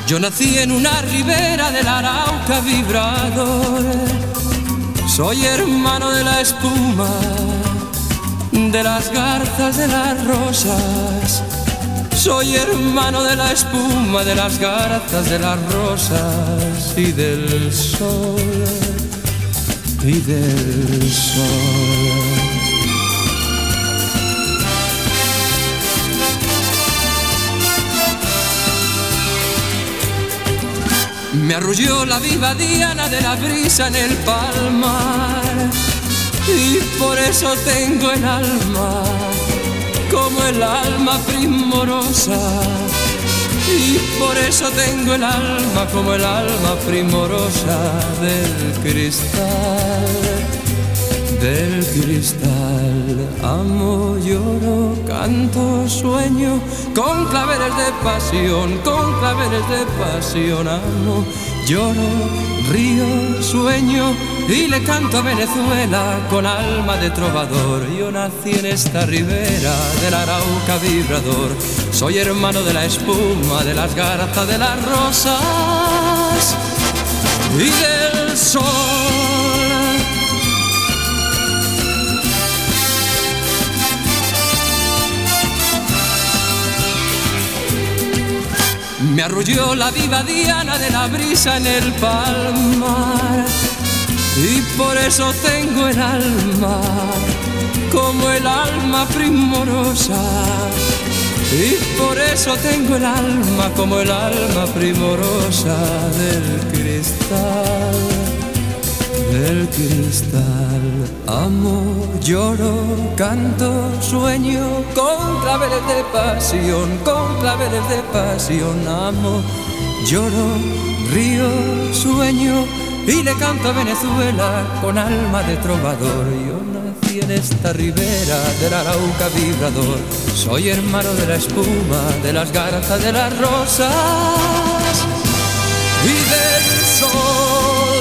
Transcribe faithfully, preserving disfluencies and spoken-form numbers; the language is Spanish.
Yo nací en una ribera del Arauca vibrador. Soy hermano de la espuma, de las garzas, de las rosas. Soy hermano de la espuma, de las garzas, de las rosas y del sol, y del sol. Me arrulló la viva diana de la brisa en el palmar, y por eso tengo el alma como el alma primorosa, y por eso tengo el alma como el alma primorosa del cristal, del cristal. Amo, lloro, canto, sueño, con claveles de pasión, con claveles de pasión. Amo, lloro, río, sueño y le canto a Venezuela con alma de trovador. Yo nací en esta ribera del Arauca vibrador. Soy hermano de la espuma, de las garzas, de las rosas y del sol. Me arrulló la viva diana de la brisa en el palmar, y por eso tengo el alma como el alma primorosa, y por eso tengo el alma como el alma primorosa del cristal, del cristal. Amo, lloro, canto, sueño, con claveles de pasión, con claveles de pasión. Amo, lloro, río, sueño y le canto a Venezuela con alma de trovador. Yo nací en esta ribera del Arauca vibrador. Soy hermano de la espuma, de las garzas, de las rosas y del sol.